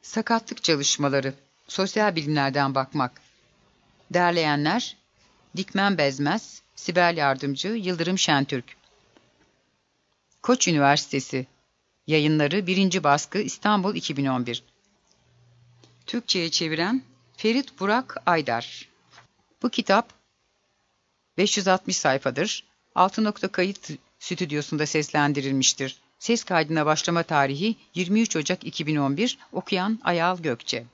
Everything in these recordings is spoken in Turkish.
Sakatlık çalışmaları, sosyal bilimlerden bakmak. Derleyenler, Dikmen Bezmez, Sibel Yardımcı, Yıldırım Şentürk. Koç Üniversitesi, Yayınları 1. Baskı İstanbul 2011. Türkçe'ye çeviren Ferit Burak Aydar. Bu kitap 560 sayfadır. Altı Nokta Kayıt Stüdyosu'nda seslendirilmiştir. Ses kaydına başlama tarihi 23 Ocak 2011. Okuyan Ayal Gökçe.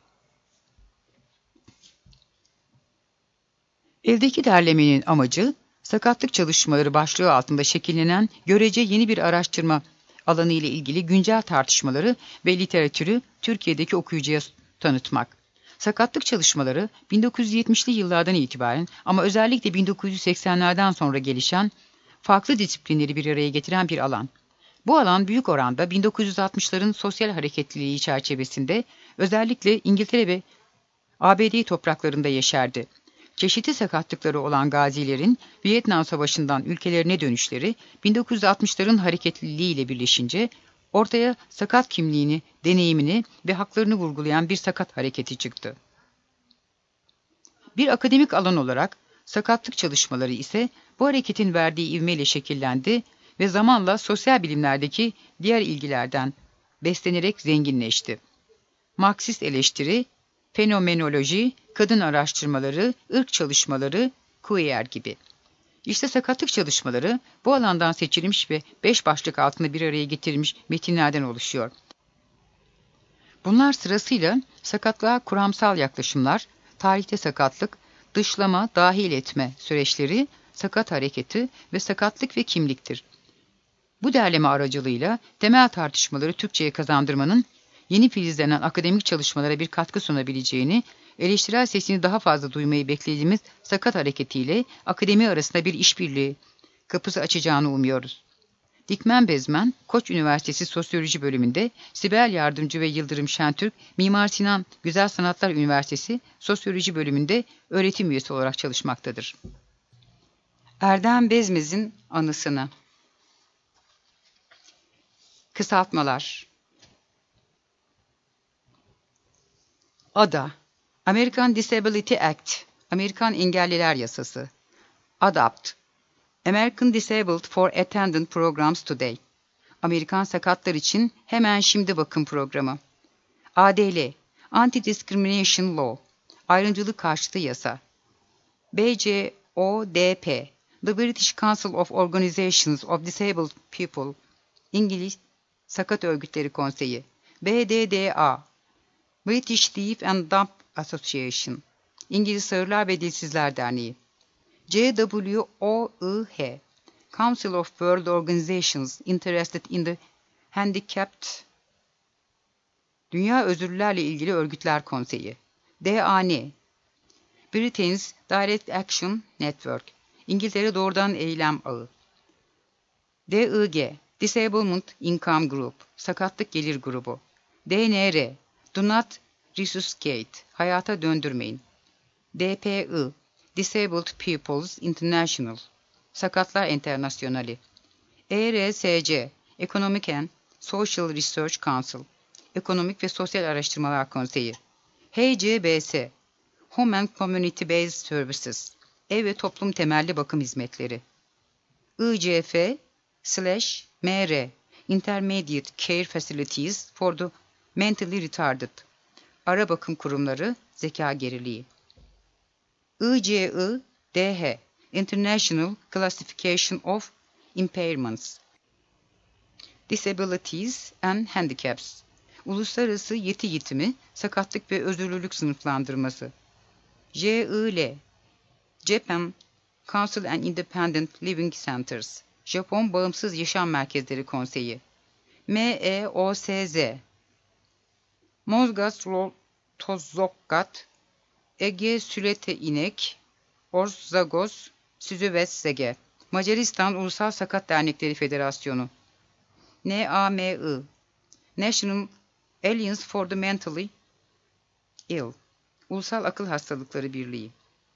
Eldeki derlemenin amacı, sakatlık çalışmaları başlığı altında şekillenen görece yeni bir araştırma alanı ile ilgili güncel tartışmaları ve literatürü Türkiye'deki okuyucuya tanıtmak. Sakatlık çalışmaları 1970'li yıllardan itibaren ama özellikle 1980'lerden sonra gelişen farklı disiplinleri bir araya getiren bir alan. Bu alan büyük oranda 1960'ların sosyal hareketliliği çerçevesinde özellikle İngiltere ve ABD topraklarında yeşerdi. Çeşitli sakatlıkları olan gazilerin Vietnam Savaşı'ndan ülkelerine dönüşleri 1960'ların hareketliliği ile birleşince ortaya sakat kimliğini, deneyimini ve haklarını vurgulayan bir sakat hareketi çıktı. Bir akademik alan olarak sakatlık çalışmaları ise bu hareketin verdiği ivmeyle şekillendi ve zamanla sosyal bilimlerdeki diğer ilgilerden beslenerek zenginleşti. Marksist eleştiri, fenomenoloji, kadın araştırmaları, ırk çalışmaları, queer gibi. İşte sakatlık çalışmaları bu alandan seçilmiş ve 5 başlık altında bir araya getirilmiş metinlerden oluşuyor. Bunlar sırasıyla sakatlığa kuramsal yaklaşımlar, tarihte sakatlık, dışlama, dahil etme süreçleri, sakat hareketi ve sakatlık ve kimliktir. Bu derleme aracılığıyla temel tartışmaları Türkçe'ye kazandırmanın yeni filizlenen akademik çalışmalara bir katkı sunabileceğini, eleştirel sesini daha fazla duymayı beklediğimiz sakat hareketiyle akademi arasında bir işbirliği kapısı açacağını umuyoruz. Dikmen Bezmen, Koç Üniversitesi Sosyoloji Bölümünde, Sibel Yardımcı ve Yıldırım Şentürk, Mimar Sinan Güzel Sanatlar Üniversitesi Sosyoloji Bölümünde öğretim üyesi olarak çalışmaktadır. Erdem Bezmez'in anısına. Kısaltmalar. ADA, American Disability Act, Amerikan Engelliler Yasası. ADAPT, American Disabled for Attendant Programs Today, Amerikan Sakatlar için Hemen Şimdi Bakım Programı. ADL, Anti-Discrimination Law, Ayrımcılık Karşıtı Yasa. BCODP, The British Council of Organizations of Disabled People, İngiliz Sakat Örgütleri Konseyi. BDDA, British Deaf and Dumb Association, İngiliz Sağırlar ve Dilsizler Derneği. CWOIH, Council of World Organizations Interested in the Handicapped, Dünya Özürlülerle ilgili Örgütler Konseyi. DAN, Britain's Direct Action Network, İngiltere Doğrudan Eylem Ağı. DIG, Disablement Income Group, Sakatlık Gelir Grubu. DNR, Do Not Resuscitate, Hayata Döndürmeyin. DPI, Disabled Peoples International, Sakatlar Enternasyonali. ERSC, Economic and Social Research Council, Ekonomik ve Sosyal Araştırmalar Konseyi. HCBS, Home and Community Based Services, Ev ve Toplum Temelli Bakım Hizmetleri. ICF/MR, Intermediate Care Facilities for the Mentally Retarded, Ara Bakım Kurumları, Zeka Geriliği. ICI-DH, International Classification of Impairments, Disabilities and Handicaps, Uluslararası Yeti Yitimi, Sakatlık ve Özürlülük Sınıflandırması. JIL, Japan Council and Independent Living Centers, Japon Bağımsız Yaşam Merkezleri Konseyi. MEOSZ, Mozgastoltozokgat, Ege Sülete İnek, Orzagos Süzüvetsege, Macaristan Ulusal Sakat Dernekleri Federasyonu. NAMI, National Alliance for the Mentally Ill, Ulusal Akıl Hastalıkları Birliği.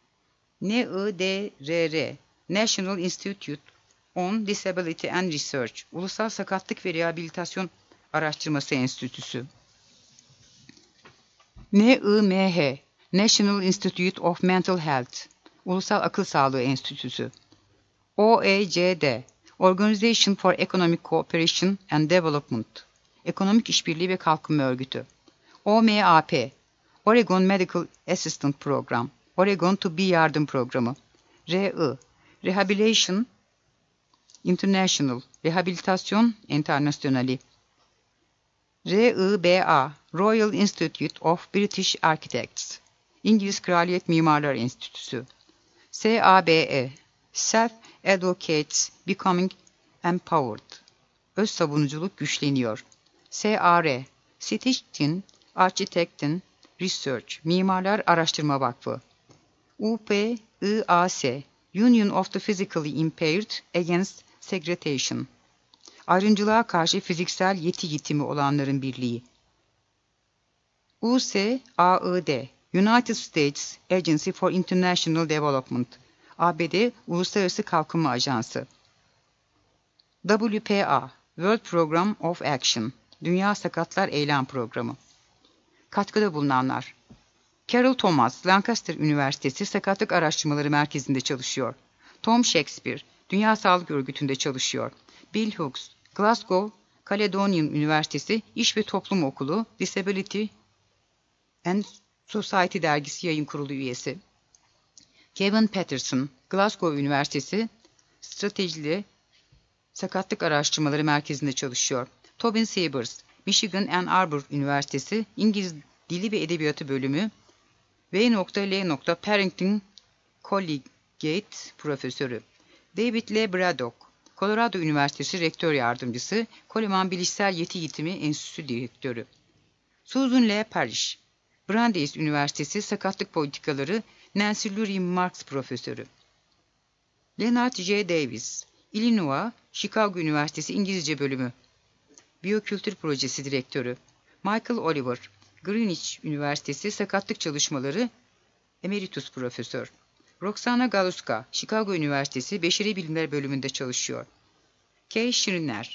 NIDRR, National Institute on Disability and Research, Ulusal Sakatlık ve Rehabilitasyon Araştırması Enstitüsü. NIMH, National Institute of Mental Health, Ulusal Akıl Sağlığı Enstitüsü. OECD, Organization for Economic Cooperation and Development, Ekonomik İşbirliği ve Kalkınma Örgütü. OMAP, Oregon Medical Assistant Program, Oregon Tıbbi Yardım Programı. RI, Rehabilitation International, Rehabilitasyon Internasyonali. RIBA, Royal Institute of British Architects, İngiliz Kraliyet Mimarlar Enstitüsü. SABE, Self Advocates Becoming Empowered, Öz savunuculuk güçleniyor. SAR, Citizen Architecten Research, Mimarlar Araştırma Vakfı. UPIAS, Union of the Physically Impaired Against Segregation, ayrımcılığa fiziksel yeti yitimi olanların birliği. USAID, United States Agency for International Development, ABD Uluslararası Kalkınma Ajansı. WPA, World Program of Action, Dünya Sakatlar Eylem Programı. Katkıda bulunanlar: Carol Thomas, Lancaster Üniversitesi Sakatlık Araştırmaları Merkezi'nde çalışıyor. Tom Shakespeare, Dünya Sağlık Örgütü'nde çalışıyor. Bill Hooks, Glasgow Caledonian Üniversitesi İş ve Toplum Okulu Disability and Society Dergisi Yayın Kurulu üyesi. Kevin Patterson, Glasgow Üniversitesi Stratejili Sakatlık Araştırmaları Merkezi'nde çalışıyor. Tobin Siebers, Michigan Ann Arbor Üniversitesi İngiliz Dili ve Edebiyatı Bölümü V.L. Parrington Collegiate Profesörü. David L. Braddock, Colorado Üniversitesi Rektör Yardımcısı, Coleman Bilişsel Yeti Yitimi Enstitüsü Direktörü. Susan L. Parrish, Brandeis Üniversitesi Sakatlık Politikaları Nancy Lurie Marx Profesörü. Leonard J. Davis, Illinois, Chicago Üniversitesi İngilizce Bölümü Biyokültür Projesi Direktörü. Michael Oliver, Greenwich Üniversitesi Sakatlık Çalışmaları Emeritus Profesör. Roxana Galuska, Chicago Üniversitesi Beşeri Bilimler Bölümünde çalışıyor. Kay Schreiner,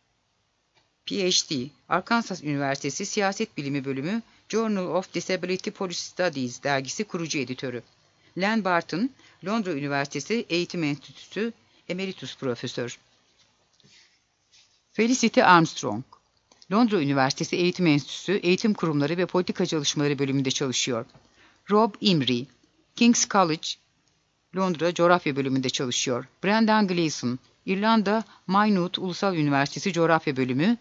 PhD, Arkansas Üniversitesi Siyaset Bilimi Bölümü Journal of Disability Policy Studies dergisi kurucu editörü. Len Barton, Londra Üniversitesi Eğitim Enstitüsü Emeritus Profesör. Felicity Armstrong, Londra Üniversitesi Eğitim Enstitüsü Eğitim Kurumları ve Politika Çalışmaları Bölümünde çalışıyor. Rob Imrie, King's College, Londra Coğrafya Bölümünde çalışıyor. Brendan Gleeson, İrlanda Maynooth Ulusal Üniversitesi Coğrafya Bölümü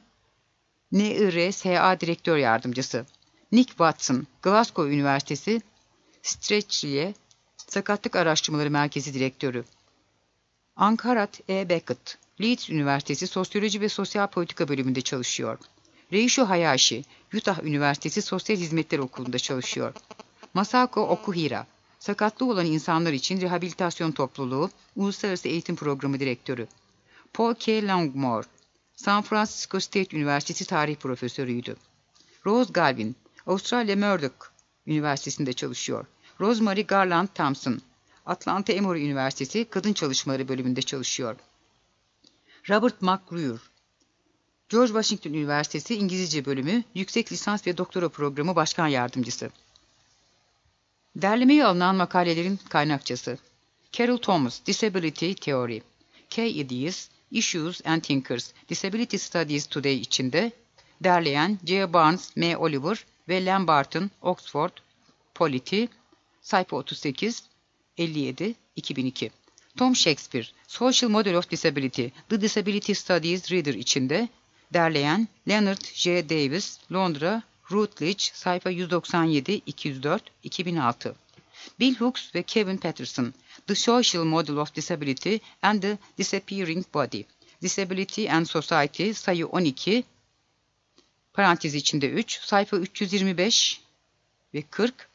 NIRSA Direktör Yardımcısı. Nick Watson, Glasgow Üniversitesi Stretchliye Sakatlık Araştırmaları Merkezi Direktörü. Ankarat E. Beckett, Leeds Üniversitesi Sosyoloji ve Sosyal Politika Bölümünde çalışıyor. Reishu Hayashi, Utah Üniversitesi Sosyal Hizmetler Okulu'nda çalışıyor. Masako Okuhira, sakatlığı olan insanlar için Rehabilitasyon Topluluğu Uluslararası Eğitim Programı Direktörü. Paul K. Longmore, San Francisco State Üniversitesi Tarih Profesörüydü. Rose Galvin, Avustralya Murdoch Üniversitesi'nde çalışıyor. Rosemary Garland Thompson, Atlanta Emory Üniversitesi Kadın Çalışmaları Bölümünde çalışıyor. Robert McGruer, George Washington Üniversitesi İngilizce Bölümü Yüksek Lisans ve Doktora Programı Başkan Yardımcısı. Derlemeye alınan makalelerin kaynakçası: Carol Thomas, Disability Theory, K. Ideas, Issues and Thinkers, Disability Studies Today içinde, derleyen J. Barnes, M. Oliver ve Len Barton, Oxford, Polity, sayfa 38, 57, 2002. Tom Shakespeare, Social Model of Disability, The Disability Studies Reader içinde, derleyen Leonard J. Davis, Londra, Routledge, sayfa 197, 204, 2006. Bill Hooks ve Kevin Patterson, The Social Model of Disability and the Disappearing Body, Disability and Society, sayı 12, parantez içinde 3, sayfa 325 ve 40,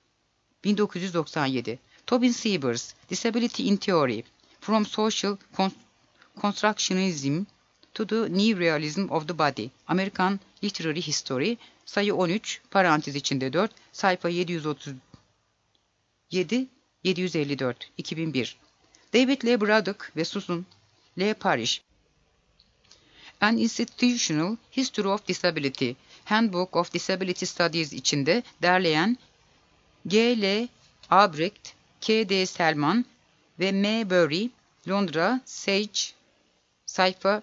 1997. Tobin Siebers, Disability in Theory, From Social Constructionism to the New Realism of the Body, American Literary History, sayı 13, parantez içinde 4, sayfa 737, 754, 2001. David L. Braddock ve Susan L. Parrish, An Institutional History of Disability, Handbook of Disability Studies içinde derleyen G. L. Albrecht, K. D. Selman ve M. Bury, Londra, Sage, sayfa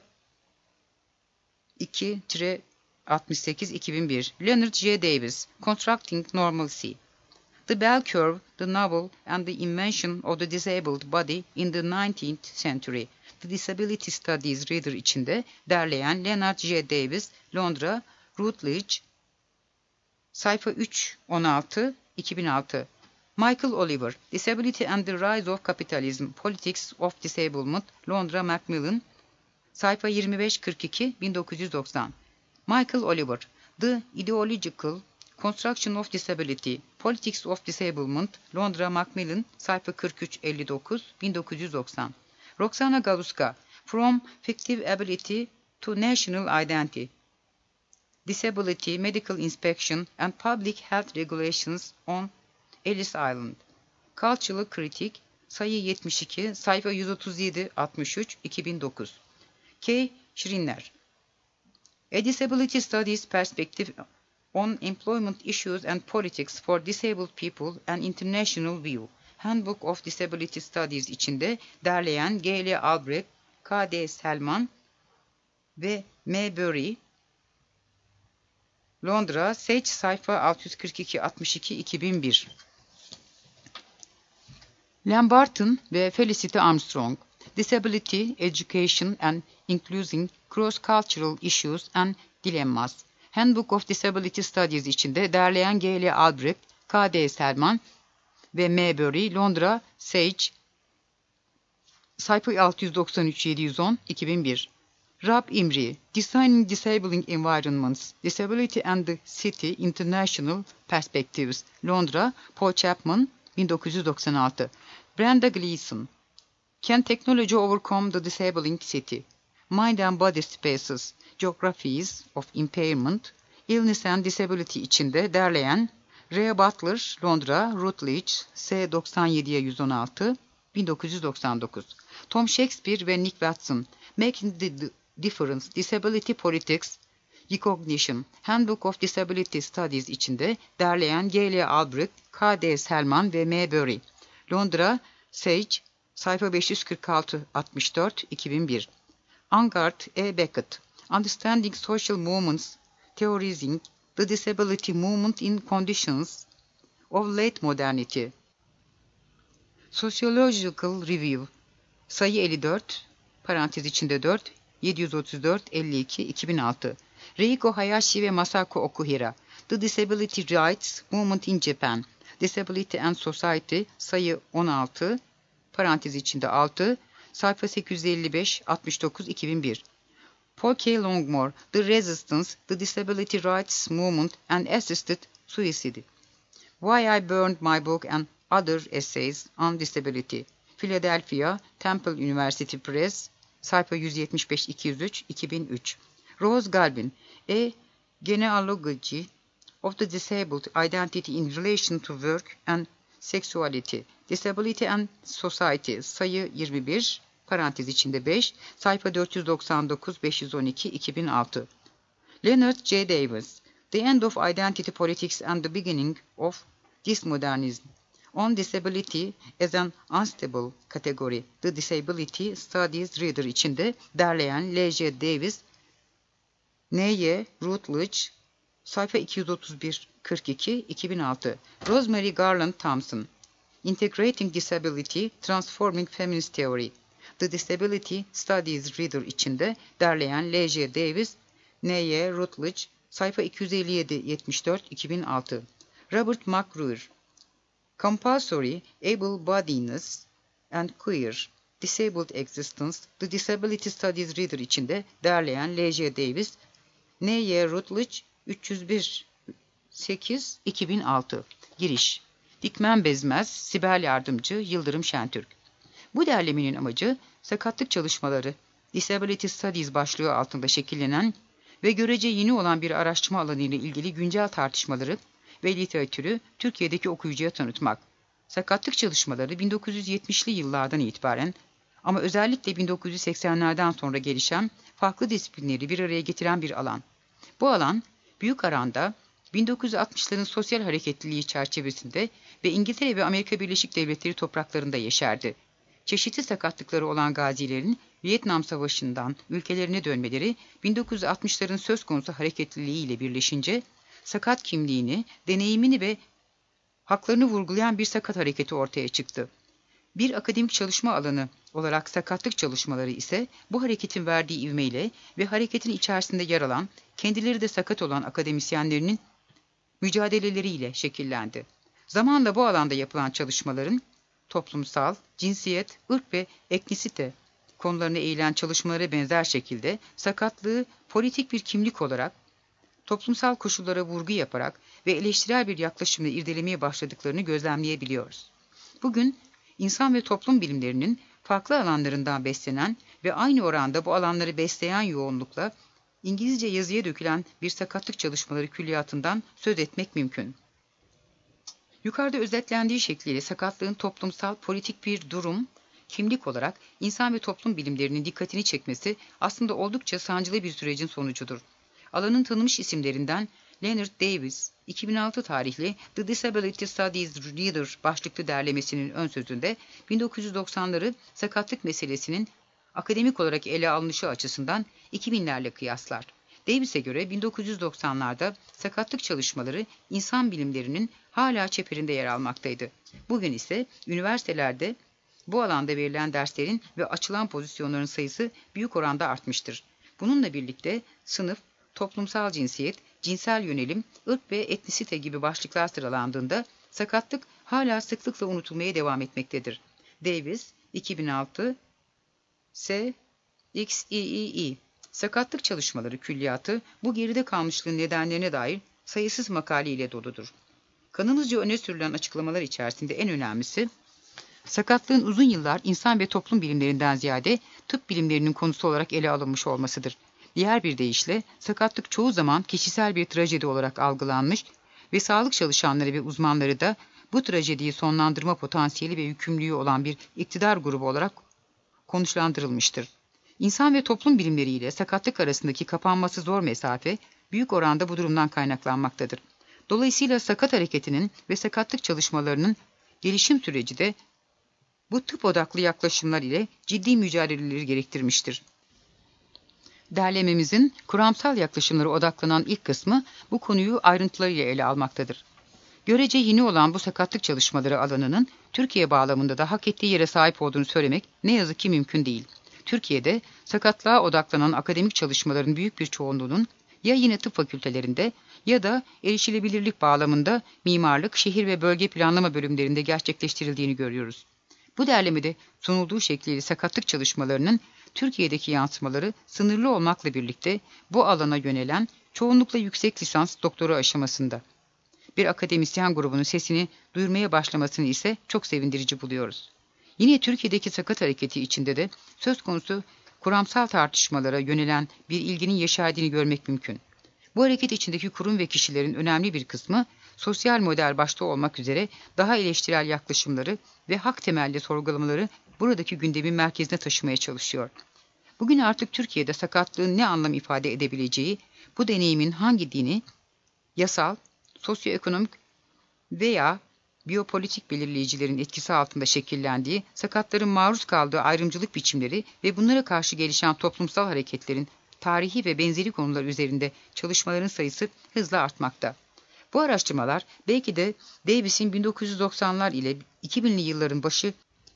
2-68-2001. Leonard J. Davis, Constructing Normalcy. The Bell Curve, The Novel and the Invention of the Disabled Body in the 19th Century. The Disability Studies Reader içinde derleyen Leonard J. Davis, Londra, Routledge, sayfa 3-16-2006. Michael Oliver, Disability and the Rise of Capitalism, Politics of Disablement, Londra, Macmillan, sayfa 25-42-1990. Michael Oliver, The Ideological Construction of Disability, Politics of Disablement, Londra, Macmillan, sayfa 43-59-1990. Roxana Galuska, From Fictive Ability to National Identity, Disability, Medical Inspection and Public Health Regulations on Ellis Island. Cultural Critic, sayı 72, sayfa 137-63-2009. K. Schreiner, A Disability Studies Perspective on Employment Issues and Politics for Disabled People, An International View. Handbook of Disability Studies içinde derleyen G. L. Albrecht, K. D. Selman ve M. Bury, Londra, Sage, sayfa 642-62-2001. Lamberton ve Felicity Armstrong, Disability, Education and Including Cross-Cultural Issues and Dilemmas. Handbook of Disability Studies içinde derleyen G. L. Albrecht, K. D. Selman ve M. Bury, Londra, Sage, sayfa 693-710-2001. Rob Imrie, Designing Disabling Environments, Disability and the City International Perspectives, Londra, Paul Chapman, 1996. Brenda Gleason, Can Technology Overcome the Disabling City? Mind and Body Spaces, Geographies of Impairment, Illness and Disability içinde derleyen Ray Butler, Londra, Routledge, S. 97-116, 1999. Tom Shakespeare ve Nick Watson, Making the Difference, Disability Politics, Recognition, Handbook of Disability Studies içinde derleyen G. L. Albrecht, K. D. Selman ve M. Bury, Londra, Sage, sayfa 546-64-2001. Angard E. Beckett, Understanding Social Movements, Theorizing the Disability Movement in Conditions of Late Modernity. Sociological Review, sayı 54, parantez içinde 4, 734-52-2006. Reiko Hayashi ve Masako Okuhira, The Disability Rights Movement in Japan, Disability and Society, sayı 16, parantez içinde 6, sayfa 855-69-2001. Paul K. Longmore, The Resistance, The Disability Rights Movement and Assisted Suicide. Why I Burned My Book and Other Essays on Disability. Philadelphia, Temple University Press, sayfa 175-203-2003. Rose Galvin, A Genealogy of the Disabled Identity in Relation to Work and Sexuality, Disability and Society, sayı 21, parantez içinde 5, sayfa 499-512-2006. Leonard J. Davis, The End of Identity Politics and the Beginning of Dismodernism. On Disability as an Unstable Category, The Disability Studies Reader içinde derleyen L. J. Davis, N. Y. Routledge, sayfa 231-42-2006. Rosemary Garland Thompson, Integrating Disability, Transforming Feminist Theory, The Disability Studies Reader içinde derleyen L. J. Davis, N. Y. Routledge, sayfa 257-74-2006. Robert McRuer, Compulsory Able-Bodiedness and Queer, Disabled Existence, The Disability Studies Reader içinde derleyen L. J. Davis, N. Y. Routledge, 301-8-2006. Giriş. Dikmen Bezmez, Sibel Yardımcı, Yıldırım Şentürk. Bu derlemenin amacı, sakatlık çalışmaları, Disability Studies başlığı altında şekillenen ve görece yeni olan bir araştırma alanı ile ilgili güncel tartışmaları ve literatürü Türkiye'deki okuyucuya tanıtmak. Sakatlık çalışmaları 1970'li yıllardan itibaren ama özellikle 1980'lerden sonra gelişen farklı disiplinleri bir araya getiren bir alan. Bu alan, Büyük Aran'da 1960'ların sosyal hareketliliği çerçevesinde ve İngiltere ve Amerika Birleşik Devletleri topraklarında yeşerdi. Çeşitli sakatlıkları olan gazilerin Vietnam Savaşı'ndan ülkelerine dönmeleri 1960'ların söz konusu hareketliliği ile birleşince sakat kimliğini, deneyimini ve haklarını vurgulayan bir sakat hareketi ortaya çıktı. Bir akademik çalışma alanı olarak sakatlık çalışmaları ise bu hareketin verdiği ivmeyle ve hareketin içerisinde yer alan, kendileri de sakat olan akademisyenlerinin mücadeleleriyle şekillendi. Zamanla bu alanda yapılan çalışmaların toplumsal, cinsiyet, ırk ve etnisite konularına eğilen çalışmalara benzer şekilde sakatlığı politik bir kimlik olarak toplumsal koşullara vurgu yaparak ve eleştirel bir yaklaşımla irdelemeye başladıklarını gözlemleyebiliyoruz. Bugün insan ve toplum bilimlerinin farklı alanlarından beslenen ve aynı oranda bu alanları besleyen yoğunlukla İngilizce yazıya dökülen bir sakatlık çalışmaları külliyatından söz etmek mümkün. Yukarıda özetlendiği şekliyle sakatlığın toplumsal, politik bir durum, kimlik olarak insan ve toplum bilimlerinin dikkatini çekmesi aslında oldukça sancılı bir sürecin sonucudur. Alanın tanınmış isimlerinden Leonard Davis, 2006 tarihli The Disability Studies Reader başlıklı derlemesinin ön sözünde 1990'ları sakatlık meselesinin akademik olarak ele alınışı açısından 2000'lerle kıyaslar. Davis'e göre 1990'larda sakatlık çalışmaları insan bilimlerinin hala çeperinde yer almaktaydı. Bugün ise üniversitelerde bu alanda verilen derslerin ve açılan pozisyonların sayısı büyük oranda artmıştır. Bununla birlikte sınıf, toplumsal cinsiyet, cinsel yönelim, ırk ve etnisite gibi başlıklar sıralandığında sakatlık hala sıklıkla unutulmaya devam etmektedir. Davis, 2006, S. XIII, Sakatlık Çalışmaları Külliyatı bu geride kalmışlığın nedenlerine dair sayısız makale ile doludur. Kanalızca öne sürülen açıklamalar içerisinde en önemlisi, sakatlığın uzun yıllar insan ve toplum bilimlerinden ziyade tıp bilimlerinin konusu olarak ele alınmış olmasıdır. Diğer bir deyişle, sakatlık çoğu zaman kişisel bir trajedi olarak algılanmış ve sağlık çalışanları ve uzmanları da bu trajediyi sonlandırma potansiyeli ve yükümlülüğü olan bir iktidar grubu olarak konuşlandırılmıştır. İnsan ve toplum bilimleriyle sakatlık arasındaki kapanması zor mesafe, büyük oranda bu durumdan kaynaklanmaktadır. Dolayısıyla sakat hareketinin ve sakatlık çalışmalarının gelişim süreci de bu tıp odaklı yaklaşımlar ile ciddi mücadeleleri gerektirmiştir. Derlememizin kuramsal yaklaşımlara odaklanan ilk kısmı bu konuyu ayrıntılarıyla ele almaktadır. Görece yeni olan bu sakatlık çalışmaları alanının Türkiye bağlamında da hak ettiği yere sahip olduğunu söylemek ne yazık ki mümkün değil. Türkiye'de sakatlığa odaklanan akademik çalışmaların büyük bir çoğunluğunun ya yine tıp fakültelerinde ya da erişilebilirlik bağlamında mimarlık, şehir ve bölge planlama bölümlerinde gerçekleştirildiğini görüyoruz. Bu derlemede sunulduğu şekliyle sakatlık çalışmalarının Türkiye'deki yansımaları sınırlı olmakla birlikte bu alana yönelen çoğunlukla yüksek lisans doktora aşamasında bir akademisyen grubunun sesini duyurmaya başlamasını ise çok sevindirici buluyoruz. Yine Türkiye'deki sakat hareketi içinde de söz konusu kuramsal tartışmalara yönelen bir ilginin yeşerdiğini görmek mümkün. Bu hareket içindeki kurum ve kişilerin önemli bir kısmı, sosyal model başta olmak üzere daha eleştirel yaklaşımları ve hak temelli sorgulamaları buradaki gündemin merkezine taşımaya çalışıyor. Bugün artık Türkiye'de sakatlığın ne anlam ifade edebileceği, bu deneyimin hangi dini, yasal, sosyoekonomik veya biyopolitik belirleyicilerin etkisi altında şekillendiği, sakatların maruz kaldığı ayrımcılık biçimleri ve bunlara karşı gelişen toplumsal hareketlerin tarihi ve benzeri konular üzerinde çalışmaların sayısı hızla artmakta. Bu araştırmalar belki de Davis'in 1990'lar ile 2000'li yılların başı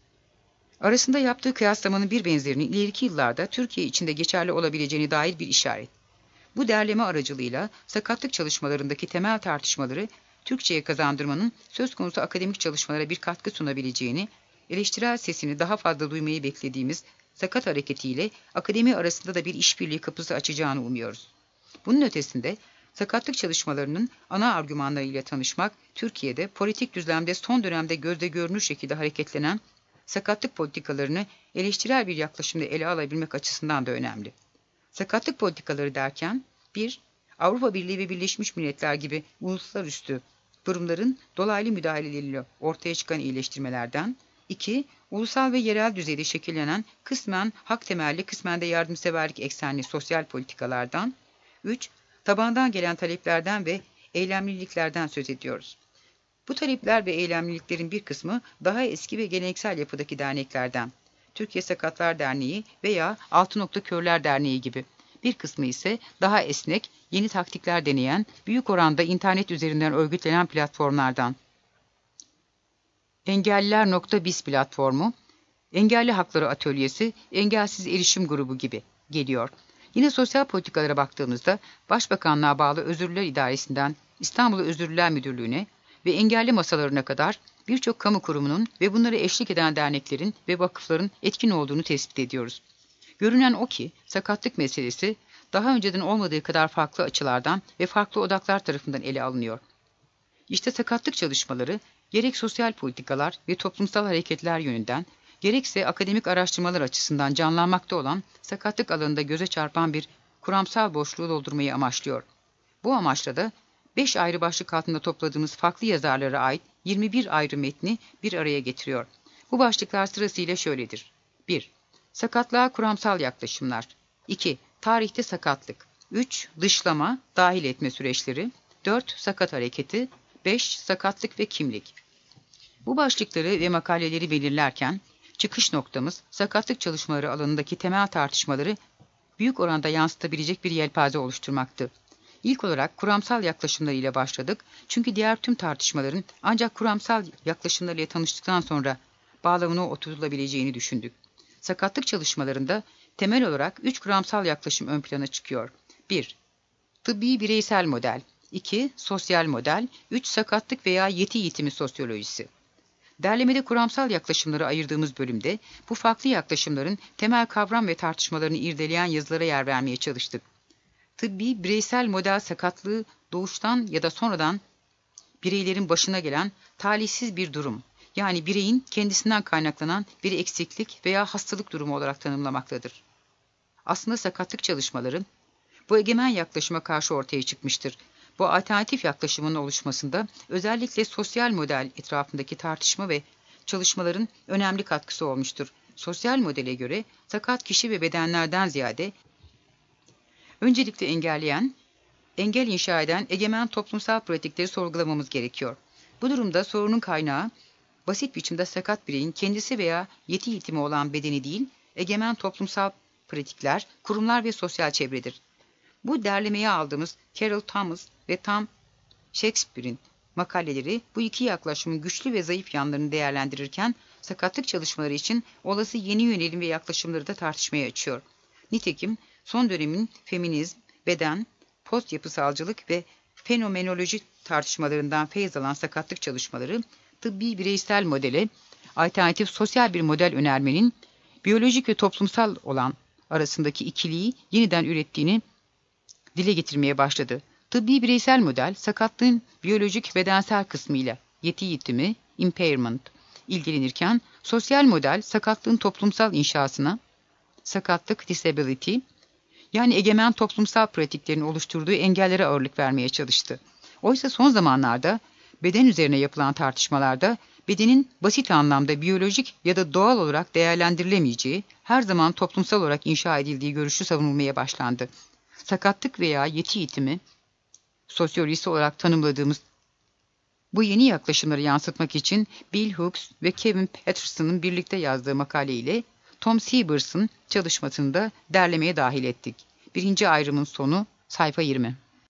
arasında yaptığı kıyaslamanın bir benzerinin ileriki yıllarda Türkiye içinde geçerli olabileceğine dair bir işaret. Bu derleme aracılığıyla sakatlık çalışmalarındaki temel tartışmaları Türkçe'ye kazandırmanın söz konusu akademik çalışmalara bir katkı sunabileceğini, eleştirel sesini daha fazla duymayı beklediğimiz sakat hareketiyle akademi arasında da bir işbirliği kapısı açacağını umuyoruz. Bunun ötesinde sakatlık çalışmalarının ana argümanlarıyla tanışmak, Türkiye'de politik düzlemde son dönemde gözle görünür şekilde hareketlenen sakatlık politikalarını eleştirel bir yaklaşımda ele alabilmek açısından da önemli. Sakatlık politikaları derken, 1. Avrupa Birliği ve Birleşmiş Milletler gibi uluslararası kurumların dolaylı müdahaleleriyle ortaya çıkan iyileştirmelerden, 2. Ulusal ve yerel düzeyde şekillenen kısmen hak temelli, kısmen de yardımseverlik eksenli sosyal politikalardan, 3. Tabandan gelen taleplerden ve eylemliliklerden söz ediyoruz. Bu talepler ve eylemliliklerin bir kısmı daha eski ve geleneksel yapıdaki derneklerden, Türkiye Sakatlar Derneği veya Altı Nokta Körler Derneği gibi. Bir kısmı ise daha esnek, yeni taktikler deneyen, büyük oranda internet üzerinden örgütlenen platformlardan. Engelliler.biz platformu, Engelli Hakları Atölyesi, Engelsiz Erişim Grubu gibi geliyor. Yine sosyal politikalara baktığımızda Başbakanlığa bağlı Özürlüler İdaresi'nden İstanbul Özürlüler Müdürlüğü'ne ve engelli masalarına kadar birçok kamu kurumunun ve bunlara eşlik eden derneklerin ve vakıfların etkin olduğunu tespit ediyoruz. Görünen o ki sakatlık meselesi daha önceden olmadığı kadar farklı açılardan ve farklı odaklar tarafından ele alınıyor. İşte sakatlık çalışmaları gerek sosyal politikalar ve toplumsal hareketler yönünden gerekse akademik araştırmalar açısından canlanmakta olan sakatlık alanında göze çarpan bir kuramsal boşluğu doldurmayı amaçlıyor. Bu amaçla da 5 ayrı başlık altında topladığımız farklı yazarlara ait 21 ayrı metni bir araya getiriyor. Bu başlıklar sırasıyla şöyledir. 1. Sakatlığa kuramsal yaklaşımlar. 2. Tarihte sakatlık. 3. Dışlama, dahil etme süreçleri. 4. Sakat hareketi. 5. Sakatlık ve kimlik. Bu başlıkları ve makaleleri belirlerken çıkış noktamız sakatlık çalışmaları alanındaki temel tartışmaları büyük oranda yansıtabilecek bir yelpaze oluşturmaktı. İlk olarak kuramsal yaklaşımlarıyla başladık çünkü diğer tüm tartışmaların ancak kuramsal yaklaşımlarıyla tanıştıktan sonra bağlamına oturtulabileceğini düşündük. Sakatlık çalışmalarında temel olarak 3 kuramsal yaklaşım ön plana çıkıyor. 1. Tıbbi bireysel model. 2. Sosyal model. 3. Sakatlık veya yeti yitimi sosyolojisi. Derlemede kuramsal yaklaşımları ayırdığımız bölümde bu farklı yaklaşımların temel kavram ve tartışmalarını irdeleyen yazılara yer vermeye çalıştık. Tıbbi bireysel model sakatlığı doğuştan ya da sonradan bireylerin başına gelen talihsiz bir durum, yani bireyin kendisinden kaynaklanan bir eksiklik veya hastalık durumu olarak tanımlamaktadır. Aslında sakatlık çalışmaları bu egemen yaklaşıma karşı ortaya çıkmıştır. Bu alternatif yaklaşımın oluşmasında özellikle sosyal model etrafındaki tartışma ve çalışmaların önemli katkısı olmuştur. Sosyal modele göre sakat kişi ve bedenlerden ziyade öncelikle engel inşa eden egemen toplumsal pratikleri sorgulamamız gerekiyor. Bu durumda sorunun kaynağı basit biçimde sakat bireyin kendisi veya yeti yitimi olan bedeni değil, egemen toplumsal pratikler, kurumlar ve sosyal çevredir. Bu derlemeye aldığımız Carol Thomas ve Tom Shakespeare'in makaleleri bu iki yaklaşımın güçlü ve zayıf yanlarını değerlendirirken sakatlık çalışmaları için olası yeni yönelim ve yaklaşımları da tartışmaya açıyor. Nitekim son dönemin feminizm, beden, post yapısalcılık ve fenomenoloji tartışmalarından feyz alan sakatlık çalışmaları tıbbi bireysel modele alternatif sosyal bir model önermenin biyolojik ve toplumsal olan arasındaki ikiliği yeniden ürettiğini dile getirmeye başladı. Tıbbi bireysel model, sakatlığın biyolojik bedensel kısmıyla yeti yitimi, impairment ilgilenirken, sosyal model, sakatlığın toplumsal inşasına, sakatlık, disability, yani egemen toplumsal pratiklerin oluşturduğu engellere ağırlık vermeye çalıştı. Oysa son zamanlarda beden üzerine yapılan tartışmalarda bedenin basit anlamda biyolojik ya da doğal olarak değerlendirilemeyeceği, her zaman toplumsal olarak inşa edildiği görüşü savunulmaya başlandı. Sakatlık veya yeti yitimi sosyolojisi olarak tanımladığımız bu yeni yaklaşımları yansıtmak için Bill Hooks ve Kevin Peterson'ın birlikte yazdığı makale ile Tom Siebers'ın çalışmasını da derlemeye dahil ettik. Birinci ayrımın sonu sayfa 20.